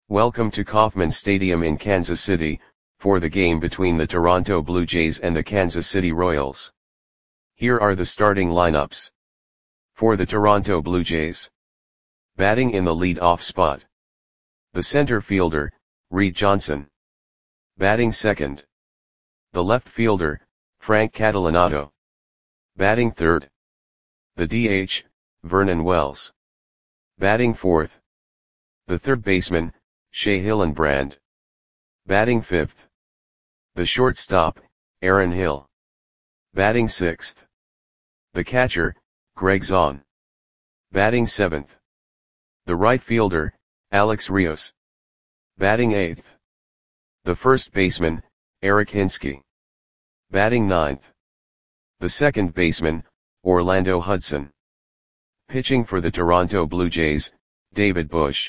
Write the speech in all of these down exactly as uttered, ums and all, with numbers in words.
Welcome to Kauffman Stadium in Kansas City, for the game between the Toronto Blue Jays and the Kansas City Royals. Here are the starting lineups. For the Toronto Blue Jays. Batting in the lead-off spot. The center fielder, Reed Johnson. Batting second. The left fielder, Frank Catalanotto. Batting third. The D H, Vernon Wells. Batting fourth. The third baseman, Shea Hillenbrand. Batting fifth. The shortstop, Aaron Hill. Batting sixth. The catcher, Greg Zaun. Batting seventh. The right fielder, Alex Rios. Batting eighth. The first baseman, Eric Hinske. Batting ninth. The second baseman, Orlando Hudson. Pitching for the Toronto Blue Jays, David Bush.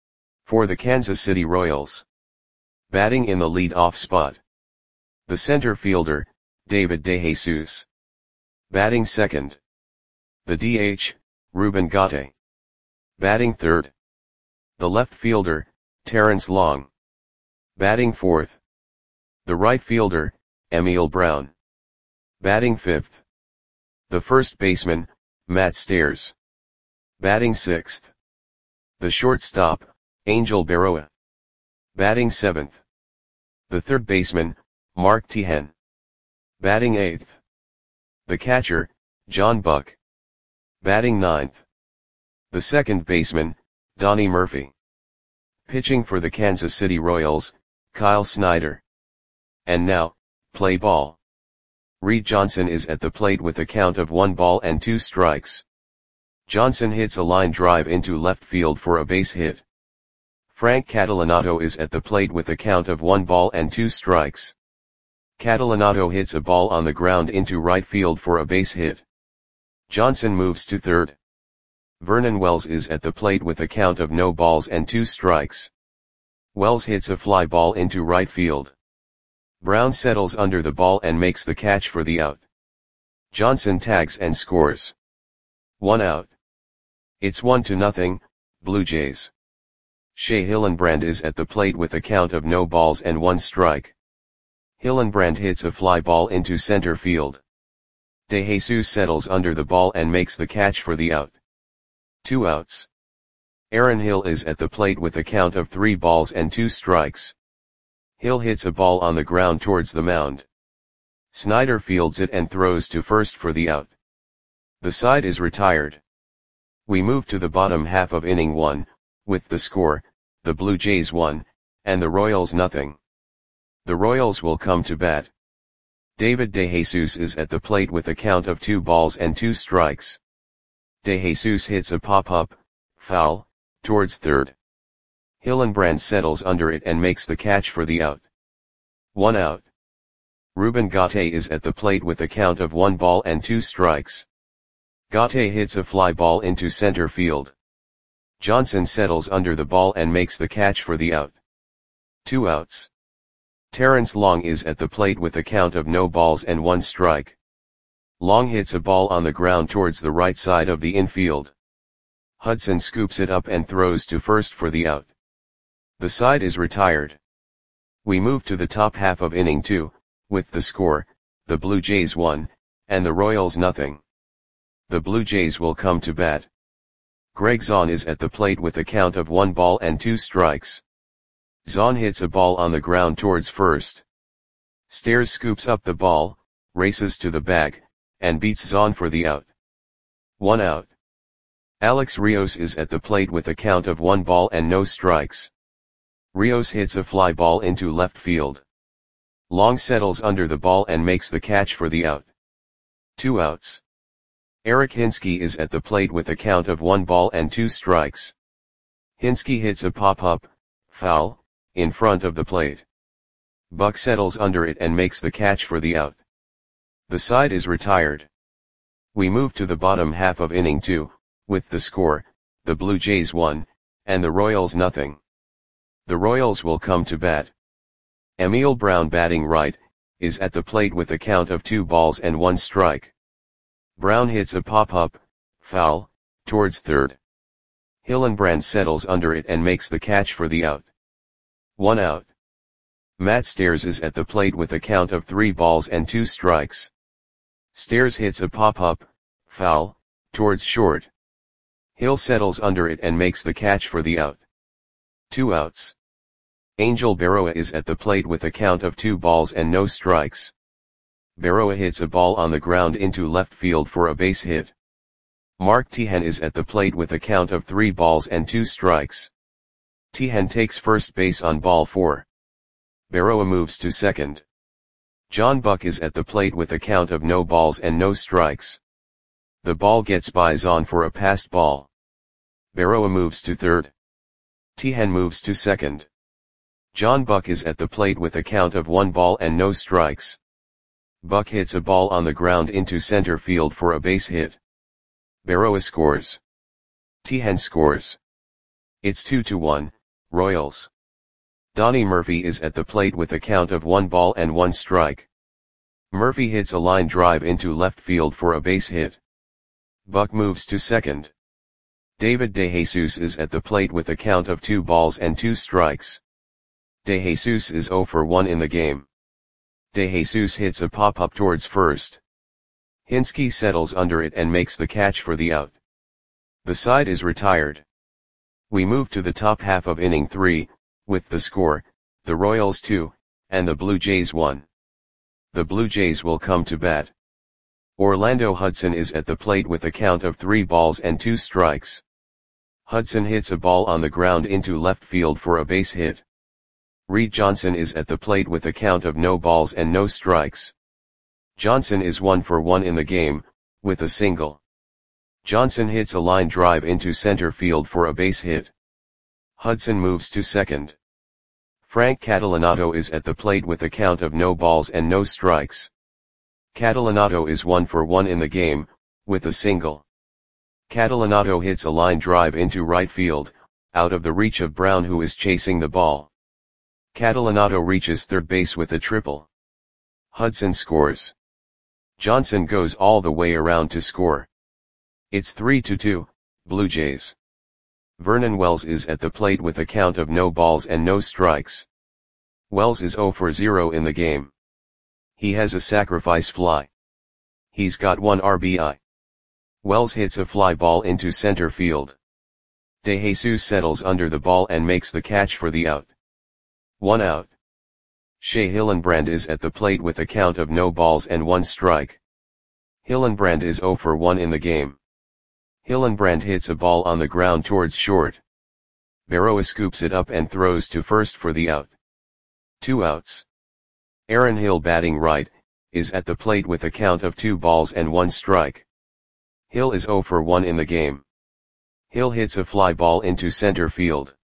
For the Kansas City Royals. Batting in the lead-off spot. The center fielder, David DeJesus. Batting second. The D H, Ruben Gatte. Batting third. The left fielder, Terrence Long. Batting fourth. The right fielder, Emil Brown. Batting fifth. The first baseman, Matt Stairs. Batting sixth. The shortstop, Angel Berroa. Batting seventh. The third baseman, Mark Teahen. Batting eighth. The catcher, John Buck. Batting ninth. The second baseman, Donnie Murphy. Pitching for the Kansas City Royals, Kyle Snyder. And now, play ball. Reed Johnson is at the plate with a count of one ball and two strikes. Johnson hits a line drive into left field for a base hit. Frank Catalanotto is at the plate with a count of one ball and two strikes. Catalanotto hits a ball on the ground into right field for a base hit. Johnson moves to third. Vernon Wells is at the plate with a count of no balls and two strikes. Wells hits a fly ball into right field. Brown settles under the ball and makes the catch for the out. Johnson tags and scores. One out. It's one to nothing, Blue Jays. Shea Hillenbrand is at the plate with a count of no balls and one strike. Hillenbrand hits a fly ball into center field. DeJesus settles under the ball and makes the catch for the out. Two outs. Aaron Hill is at the plate with a count of three balls and two strikes. Hill hits a ball on the ground towards the mound. Snyder fields it and throws to first for the out. The side is retired. We move to the bottom half of inning one, with the score, the Blue Jays one, and the Royals nothing. The Royals will come to bat. David DeJesus is at the plate with a count of two balls and two strikes. DeJesus hits a pop-up, foul, towards third. Hillenbrand settles under it and makes the catch for the out. One out. Ruben Gatte is at the plate with a count of one ball and two strikes. Gatte hits a fly ball into center field. Johnson settles under the ball and makes the catch for the out. Two outs. Terrence Long is at the plate with a count of no balls and one strike. Long hits a ball on the ground towards the right side of the infield. Hudson scoops it up and throws to first for the out. The side is retired. We move to the top half of inning two, with the score, the Blue Jays one, and the Royals nothing. The Blue Jays will come to bat. Greg Zaun is at the plate with a count of one ball and two strikes. Zaun hits a ball on the ground towards first. Stairs scoops up the ball, races to the bag, and beats Zaun for the out. One out. Alex Rios is at the plate with a count of one ball and no strikes. Rios hits a fly ball into left field. Long settles under the ball and makes the catch for the out. Two outs. Eric Hinske is at the plate with a count of one ball and two strikes. Hinske hits a pop-up, foul, in front of the plate. Buck settles under it and makes the catch for the out. The side is retired. We move to the bottom half of inning two, with the score, the Blue Jays one, and the Royals nothing. The Royals will come to bat. Emil Brown batting right, is at the plate with a count of two balls and one strike. Brown hits a pop-up, foul, towards third. Hillenbrand settles under it and makes the catch for the out. one out. Matt Stairs is at the plate with a count of three balls and two strikes. Stairs hits a pop-up, foul, towards short. Hill settles under it and makes the catch for the out. Two outs. Angel Berroa is at the plate with a count of two balls and no strikes. Berroa hits a ball on the ground into left field for a base hit. Mark Teahen is at the plate with a count of three balls and two strikes. Teahen takes first base on ball four. Berroa moves to second. John Buck is at the plate with a count of no balls and no strikes. The ball gets by Zahn for a passed ball. Berroa moves to third. Teahen moves to second. John Buck is at the plate with a count of one ball and no strikes. Buck hits a ball on the ground into center field for a base hit. Berroa scores. Teahen scores. It's two to one, Royals. Donnie Murphy is at the plate with a count of one ball and one strike. Murphy hits a line drive into left field for a base hit. Buck moves to second. David DeJesus is at the plate with a count of two balls and two strikes. DeJesus is zero for one in the game. DeJesus hits a pop-up towards first. Hinske settles under it and makes the catch for the out. The side is retired. We move to the top half of inning three, with the score, the Royals two, and the Blue Jays one. The Blue Jays will come to bat. Orlando Hudson is at the plate with a count of three balls and two strikes. Hudson hits a ball on the ground into left field for a base hit. Reed Johnson is at the plate with a count of no balls and no strikes. Johnson is one for one in the game, with a single. Johnson hits a line drive into center field for a base hit. Hudson moves to second. Frank Catalanotto is at the plate with a count of no balls and no strikes. Catalanotto is one for one in the game, with a single. Catalanotto hits a line drive into right field, out of the reach of Brown, who is chasing the ball. Catalanotto reaches third base with a triple. Hudson scores. Johnson goes all the way around to score. It's three to two, Blue Jays. Vernon Wells is at the plate with a count of no balls and no strikes. Wells is zero for zero in the game. He has a sacrifice fly. He's got one R B I. Wells hits a fly ball into center field. DeJesus settles under the ball and makes the catch for the out. One out. Shea Hillenbrand is at the plate with a count of no balls and one strike. Hillenbrand is zero for one in the game. Hillenbrand hits a ball on the ground towards short. Berroa scoops it up and throws to first for the out. Two outs. Aaron Hill, batting right, is at the plate with a count of two balls and one strike. Hill is zero for one in the game. Hill hits a fly ball into center field.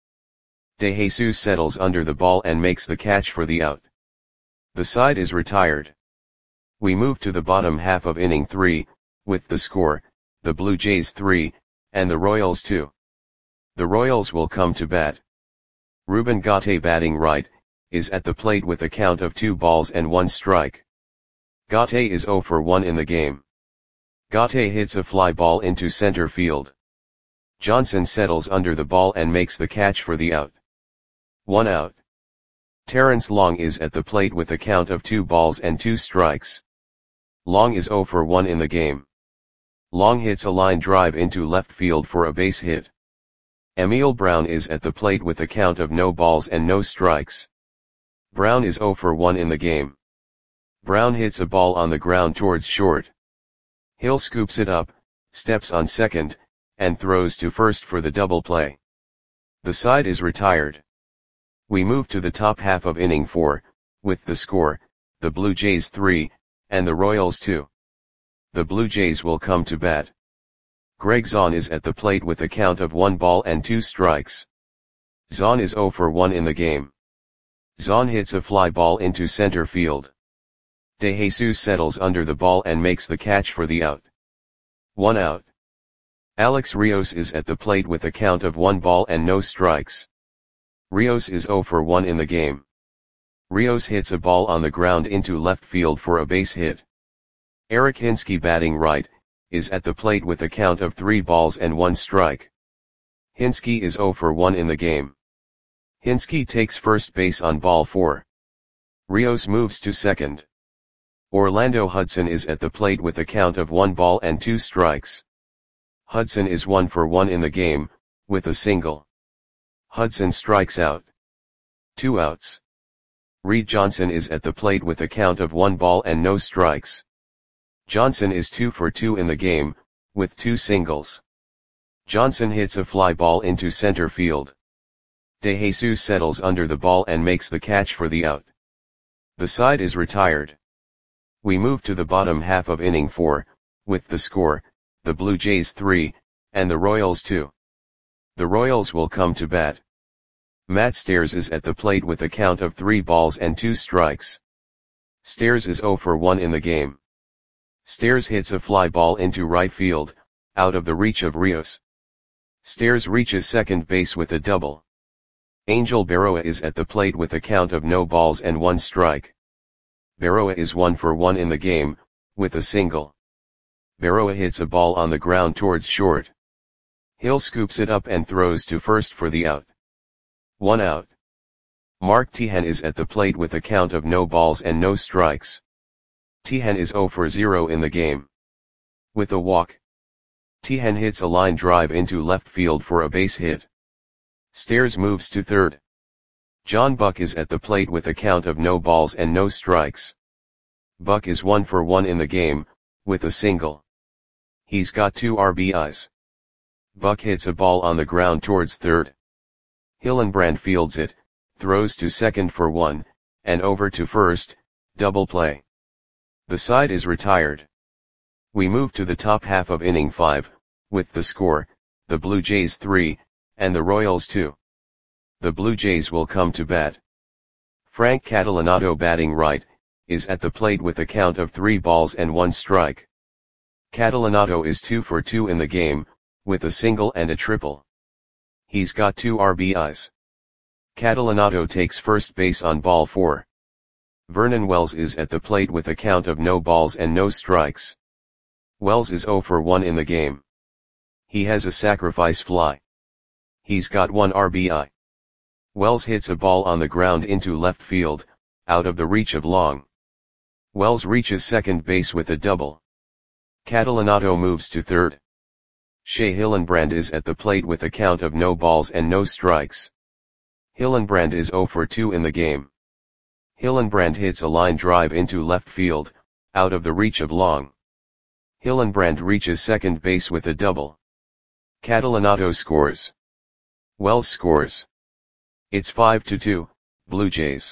DeJesus settles under the ball and makes the catch for the out. The side is retired. We move to the bottom half of inning three, with the score, the Blue Jays three, and the Royals two. The Royals will come to bat. Ruben Gaute, batting right, is at the plate with a count of two balls and one strike. Gaute is zero for one in the game. Gaute hits a fly ball into center field. Johnson settles under the ball and makes the catch for the out. One out. Terrence Long is at the plate with a count of two balls and two strikes. Long is zero for one in the game. Long hits a line drive into left field for a base hit. Emil Brown is at the plate with a count of no balls and no strikes. Brown is zero for one in the game. Brown hits a ball on the ground towards short. Hill scoops it up, steps on second, and throws to first for the double play. The side is retired. We move to the top half of inning four, with the score, the Blue Jays three, and the Royals two. The Blue Jays will come to bat. Greg Zahn is at the plate with a count of one ball and two strikes. Zahn is zero for one in the game. Zahn hits a fly ball into center field. DeJesus settles under the ball and makes the catch for the out. One out. Alex Rios is at the plate with a count of one ball and no strikes. Rios is zero for one in the game. Rios hits a ball on the ground into left field for a base hit. Eric Hinske, batting right, is at the plate with a count of three balls and one strike. Hinske is zero for one in the game. Hinske takes first base on ball four. Rios moves to second. Orlando Hudson is at the plate with a count of one ball and two strikes. Hudson is one for one in the game, with a single. Hudson strikes out. Two outs. Reed Johnson is at the plate with a count of one ball and no strikes. Johnson is two for two in the game, with two singles. Johnson hits a fly ball into center field. De Jesus settles under the ball and makes the catch for the out. The side is retired. We move to the bottom half of inning four, with the score, the Blue Jays three, and the Royals two. The Royals will come to bat. Matt Stairs is at the plate with a count of three balls and two strikes. Stairs is zero for one in the game. Stairs hits a fly ball into right field, out of the reach of Rios. Stairs reaches second base with a double. Angel Berroa is at the plate with a count of no balls and one strike. Berroa is one for one in the game, with a single. Berroa hits a ball on the ground towards short. Hill scoops it up and throws to first for the out. One out. Mark Teahen is at the plate with a count of no balls and no strikes. Teahen is zero for zero in the game. With a walk. Teahen hits a line drive into left field for a base hit. Stairs moves to third. John Buck is at the plate with a count of no balls and no strikes. Buck is one for one in the game, with a single. He's got two R B Is. Buck hits a ball on the ground towards third. Hillenbrand fields it, throws to second for one, and over to first, double play. The side is retired. We move to the top half of inning five, with the score, the Blue Jays three, and the Royals two. The Blue Jays will come to bat. Frank Catalanotto, batting right, is at the plate with a count of three balls and one strike. Catalanotto is two for two in the game, with a single and a triple. He's got two R B Is. Catalanotto takes first base on ball four. Vernon Wells is at the plate with a count of no balls and no strikes. Wells is zero for one in the game. He has a sacrifice fly. He's got one R B I. Wells hits a ball on the ground into left field, out of the reach of Long. Wells reaches second base with a double. Catalanotto moves to third. Shea Hillenbrand is at the plate with a count of no balls and no strikes. Hillenbrand is zero for two in the game. Hillenbrand hits a line drive into left field, out of the reach of Long. Hillenbrand reaches second base with a double. Catalanotto scores. Wells scores. It's five to two, Blue Jays.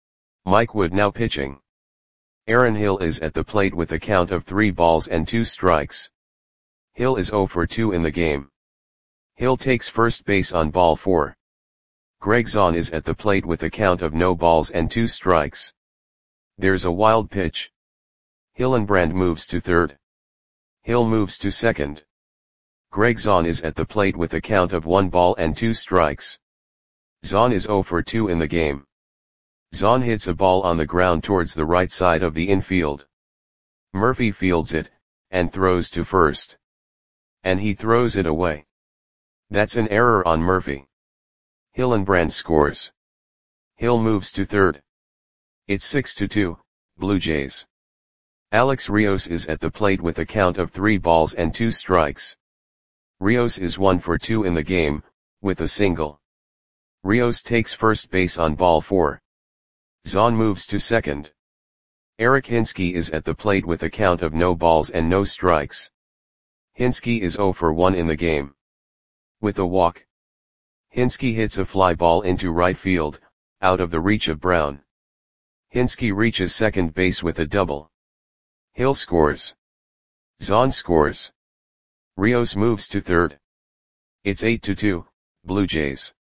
Mike Wood now pitching. Aaron Hill is at the plate with a count of three balls and two strikes. Hill is zero for two in the game. Hill takes first base on ball four. Greg Zahn is at the plate with a count of no balls and two strikes. There's a wild pitch. Hillenbrand moves to third. Hill moves to second. Greg Zahn is at the plate with a count of one ball and two strikes. Zahn is zero for two in the game. Zahn hits a ball on the ground towards the right side of the infield. Murphy fields it, and throws to first. And he throws it away. That's an error on Murphy. Hillenbrand scores. Hill moves to third. It's six to two, Blue Jays. Alex Rios is at the plate with a count of three balls and two strikes. Rios is one for two in the game, with a single. Rios takes first base on ball four. Zahn moves to second. Eric Hinske is at the plate with a count of no balls and no strikes. Hinske is zero for one in the game. With a walk. Hinske hits a fly ball into right field, out of the reach of Brown. Hinske reaches second base with a double. Hill scores. Zahn scores. Rios moves to third. It's eight to two, Blue Jays.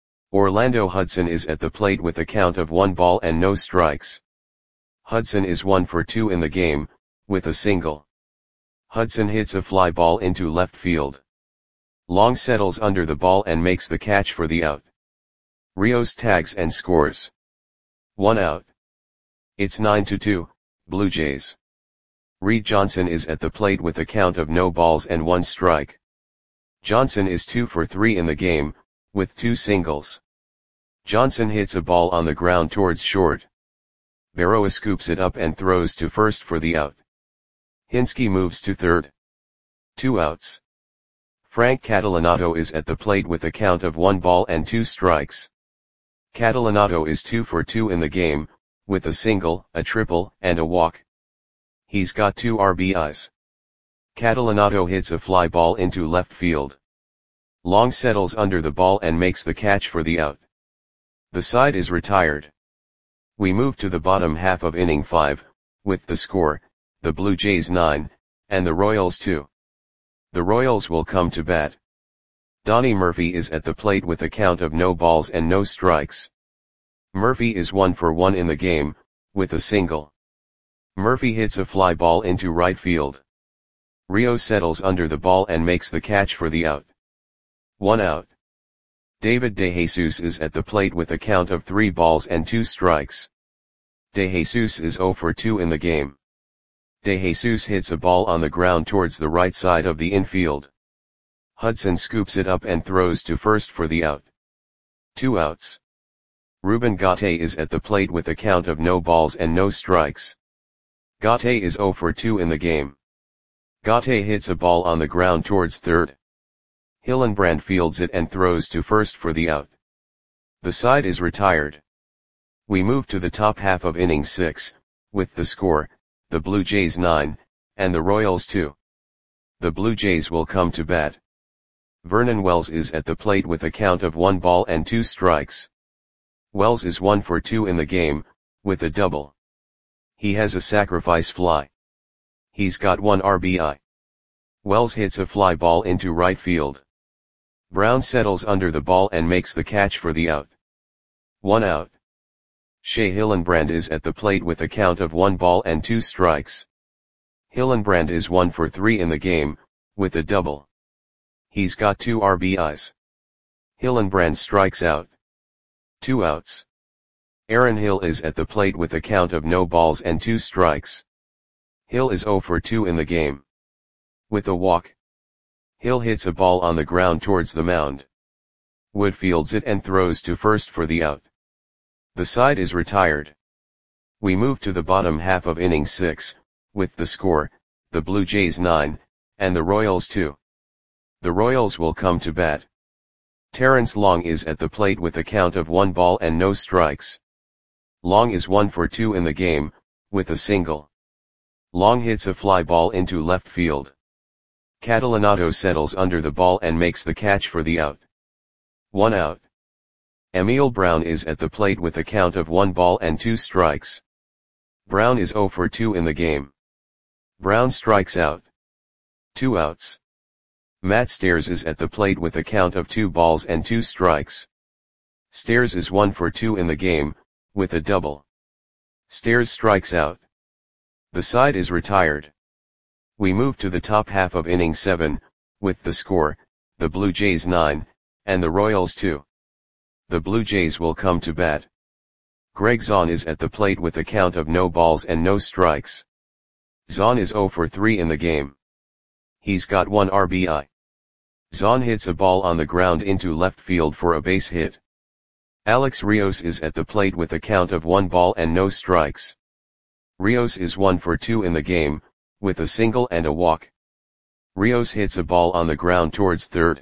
Orlando Hudson is at the plate with a count of one ball and no strikes. Hudson is one for two in the game, with a single. Hudson hits a fly ball into left field. Long settles under the ball and makes the catch for the out. Rios tags and scores. One out. It's nine to two, Blue Jays. Reed Johnson is at the plate with a count of no balls and one strike. Johnson is two for three in the game, with two singles. Johnson hits a ball on the ground towards short. Berroa scoops it up and throws to first for the out. Hinski moves to third. Two outs. Frank Catalanato is at the plate with a count of one ball and two strikes. Catalanato is two for two in the game, with a single, a triple, and a walk. He's got two R B Is. Catalanato hits a fly ball into left field. Long settles under the ball and makes the catch for the out. The side is retired. We move to the bottom half of inning five, with the score, the Blue Jays nine, and the Royals two. The Royals will come to bat. Donnie Murphy is at the plate with a count of no balls and no strikes. Murphy is one for one in the game, with a single. Murphy hits a fly ball into right field. Rios settles under the ball and makes the catch for the out. One out. David DeJesus is at the plate with a count of three balls and two strikes. DeJesus is zero for two in the game. DeJesus hits a ball on the ground towards the right side of the infield. Hudson scoops it up and throws to first for the out. Two outs. Ruben Gatte is at the plate with a count of no balls and no strikes. Gatte is zero for two in the game. Gatte hits a ball on the ground towards third. Hillenbrand fields it and throws to first for the out. The side is retired. We move to the top half of inning six, with the score, the Blue Jays nine, and the Royals two. The Blue Jays will come to bat. Vernon Wells is at the plate with a count of one ball and two strikes. Wells is one for two in the game, with a double. He has a sacrifice fly. He's got one R B I. Wells hits a fly ball into right field. Brown settles under the ball and makes the catch for the out. One out. Shea Hillenbrand is at the plate with a count of one ball and two strikes. Hillenbrand is one for three in the game, with a double. He's got two R B Is. Hillenbrand strikes out. Two outs. Aaron Hill is at the plate with a count of no balls and two strikes. Hill is zero for two in the game. With a walk. Hill hits a ball on the ground towards the mound. Wood fields it and throws to first for the out. The side is retired. We move to the bottom half of inning six, with the score, the Blue Jays nine, and the Royals two. The Royals will come to bat. Terrence Long is at the plate with a count of one ball and no strikes. Long is one for two in the game, with a single. Long hits a fly ball into left field. Catalanato settles under the ball and makes the catch for the out. One out. Emil Brown is at the plate with a count of one ball and two strikes. Brown is zero for two in the game. Brown strikes out. Two outs. Matt Stairs is at the plate with a count of two balls and two strikes. Stairs is one for two in the game, with a double. Stairs strikes out. The side is retired. We move to the top half of inning seven, with the score, the Blue Jays nine, and the Royals two. The Blue Jays will come to bat. Greg Zahn is at the plate with a count of no balls and no strikes. Zahn is zero for three in the game. He's got one R B I. Zahn hits a ball on the ground into left field for a base hit. Alex Rios is at the plate with a count of one ball and no strikes. Rios is one for two in the game, with a single and a walk. Rios hits a ball on the ground towards third.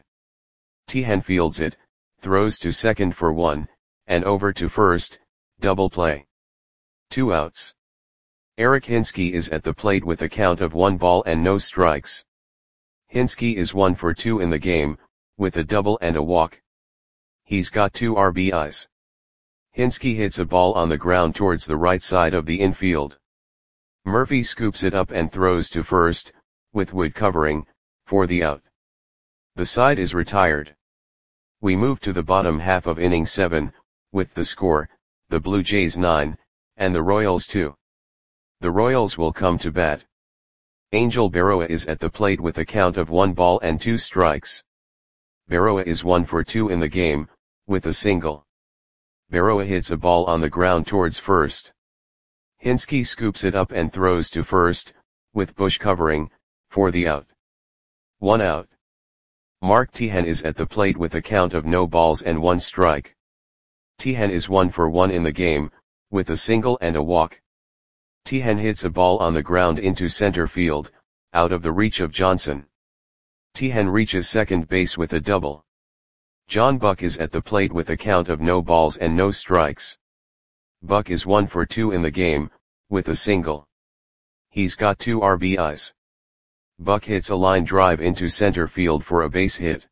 Tehan fields it, throws to second for one, and over to first, double play. Two outs. Eric Hinski is at the plate with a count of one ball and no strikes. Hinski is one for two in the game, with a double and a walk. He's got two R B Is. Hinski hits a ball on the ground towards the right side of the infield. Murphy scoops it up and throws to first, with Wood covering, for the out. The side is retired. We move to the bottom half of inning seven, with the score, the Blue Jays nine, and the Royals two. The Royals will come to bat. Angel Berroa is at the plate with a count of one ball and two strikes. Berroa is one for two in the game, with a single. Berroa hits a ball on the ground towards first. Hinski scoops it up and throws to first, with Bush covering, for the out. One out. Mark Tehan is at the plate with a count of no balls and one strike. Tihan is one for one in the game, with a single and a walk. Tihan hits a ball on the ground into center field, out of the reach of Johnson. Tihan reaches second base with a double. John Buck is at the plate with a count of no balls and no strikes. Buck is one for two in the game, with a single. He's got two R B Is. Buck hits a line drive into center field for a base hit.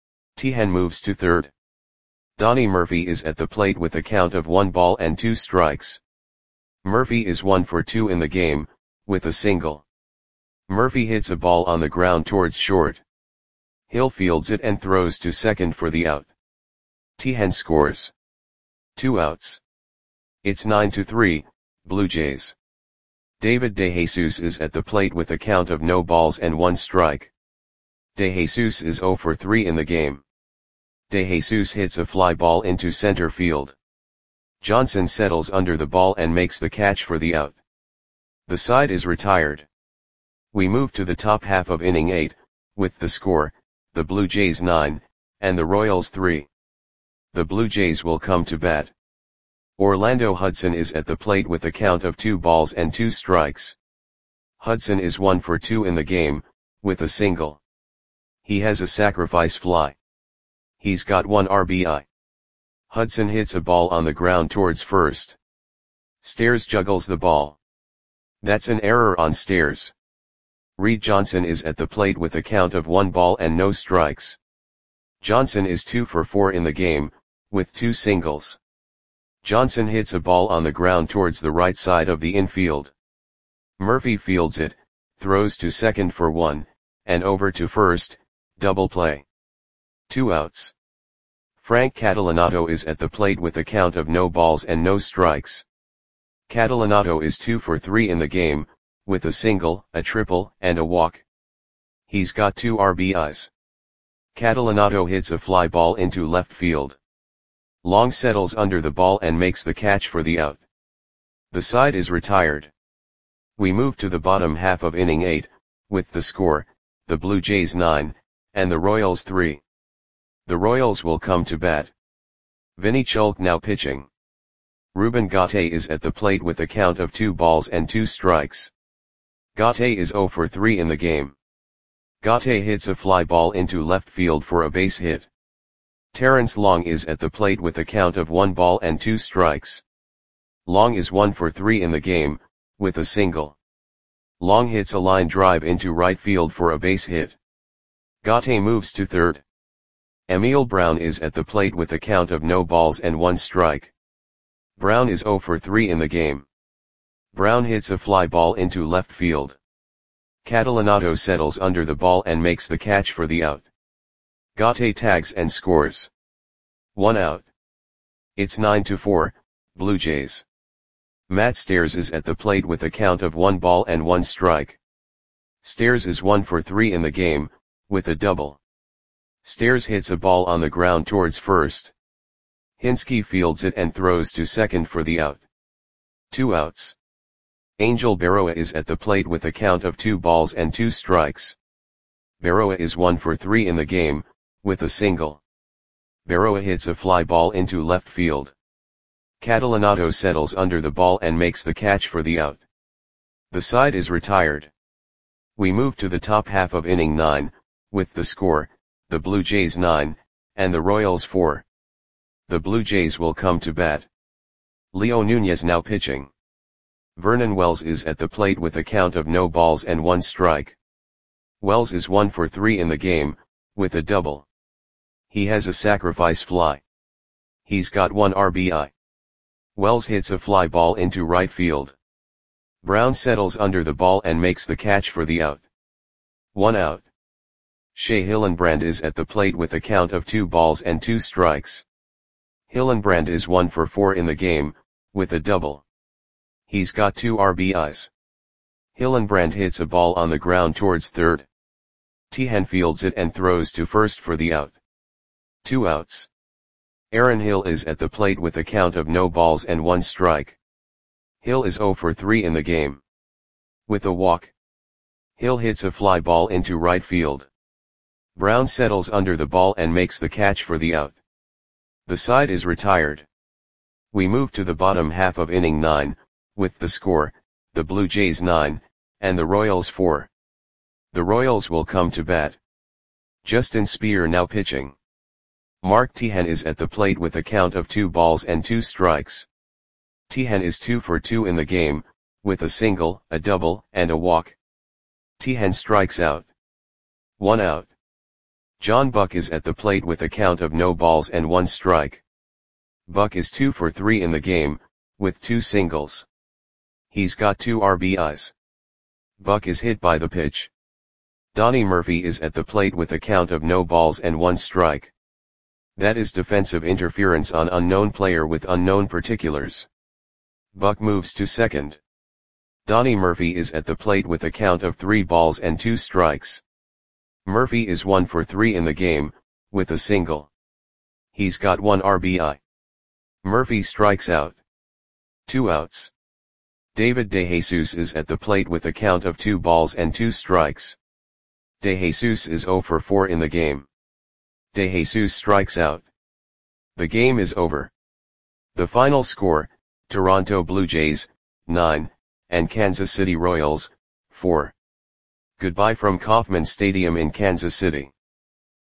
Tihan moves to third. Donnie Murphy is at the plate with a count of one ball and two strikes. Murphy is one for two in the game, with a single. Murphy hits a ball on the ground towards short. Hill fields it and throws to second for the out. Tihan scores. Two outs. It's nine to three, Blue Jays. David DeJesus is at the plate with a count of no balls and one strike. DeJesus is zero for three in the game. DeJesus hits a fly ball into center field. Johnson settles under the ball and makes the catch for the out. The side is retired. We move to the top half of inning eight, with the score, the Blue Jays nine, and the Royals three. The Blue Jays will come to bat. Orlando Hudson is at the plate with a count of two balls and two strikes. Hudson is one for two in the game, with a single. He has a sacrifice fly. He's got one R B I. Hudson hits a ball on the ground towards first. Stairs juggles the ball. That's an error on Stairs. Reed Johnson is at the plate with a count of one ball and no strikes. Johnson is two for four in the game, with two singles. Johnson hits a ball on the ground towards the right side of the infield. Murphy fields it, throws to second for one, and over to first, double play. Two outs. Frank Catalanato is at the plate with a count of no balls and no strikes. Catalanato is two for three in the game, with a single, a triple, and a walk. He's got two R B Is. Catalanato hits a fly ball into left field. Long settles under the ball and makes the catch for the out. The side is retired. We move to the bottom half of inning eight, with the score, the Blue Jays nine, and the Royals three. The Royals will come to bat. Vinny Chulk now pitching. Ruben Gatte is at the plate with a count of two balls and two strikes. Gatte is zero for three in the game. Gatte hits a fly ball into left field for a base hit. Terrence Long is at the plate with a count of one ball and two strikes. Long is one for three in the game, with a single. Long hits a line drive into right field for a base hit. Gatte moves to third. Emil Brown is at the plate with a count of no balls and one strike. Brown is zero for three in the game. Brown hits a fly ball into left field. Catalanato settles under the ball and makes the catch for the out. Gatte tags and scores. One out. It's nine to four, Blue Jays. Matt Stairs is at the plate with a count of one ball and one strike. Stairs is one for three in the game, with a double. Stairs hits a ball on the ground towards first. Hinsky fields it and throws to second for the out. Two outs. Angel Berroa is at the plate with a count of two balls and two strikes. Berroa is one for three in the game, with a single. Berroa hits a fly ball into left field. Catalanato settles under the ball and makes the catch for the out. The side is retired. We move to the top half of inning nine, with the score, the Blue Jays nine, and the Royals four. The Blue Jays will come to bat. Leo Nunez now pitching. Vernon Wells is at the plate with a count of no balls and one strike. Wells is one for three in the game, with a double. He has a sacrifice fly. He's got one R B I. Wells hits a fly ball into right field. Brown settles under the ball and makes the catch for the out. One out. Shea Hillenbrand is at the plate with a count of two balls and two strikes. Hillenbrand is one for four in the game, with a double. He's got two R B Is. Hillenbrand hits a ball on the ground towards third. Tihan fields it and throws to first for the out. Two outs. Aaron Hill is at the plate with a count of no balls and one strike. Hill is zero for three in the game. With a walk. Hill hits a fly ball into right field. Brown settles under the ball and makes the catch for the out. The side is retired. We move to the bottom half of inning nine, with the score, the Blue Jays nine, and the Royals four. The Royals will come to bat. Justin Speer now pitching. Mark Teahen is at the plate with a count of two balls and two strikes. Teahen is two for two in the game, with a single, a double, and a walk. Teahen strikes out. One out. John Buck is at the plate with a count of no balls and one strike. Buck is two for three in the game, with two singles. He's got two R B Is. Buck is hit by the pitch. Donnie Murphy is at the plate with a count of no balls and one strike. That is defensive interference on unknown player with unknown particulars. Buck moves to second. Donnie Murphy is at the plate with a count of three balls and two strikes. Murphy is one for three in the game, with a single. He's got one R B I. Murphy strikes out. Two outs. David DeJesus is at the plate with a count of two balls and two strikes. DeJesus is zero for four in the game. DeJesus strikes out. The game is over. The final score, Toronto Blue Jays, nine, and Kansas City Royals, four. Goodbye from Kauffman Stadium in Kansas City.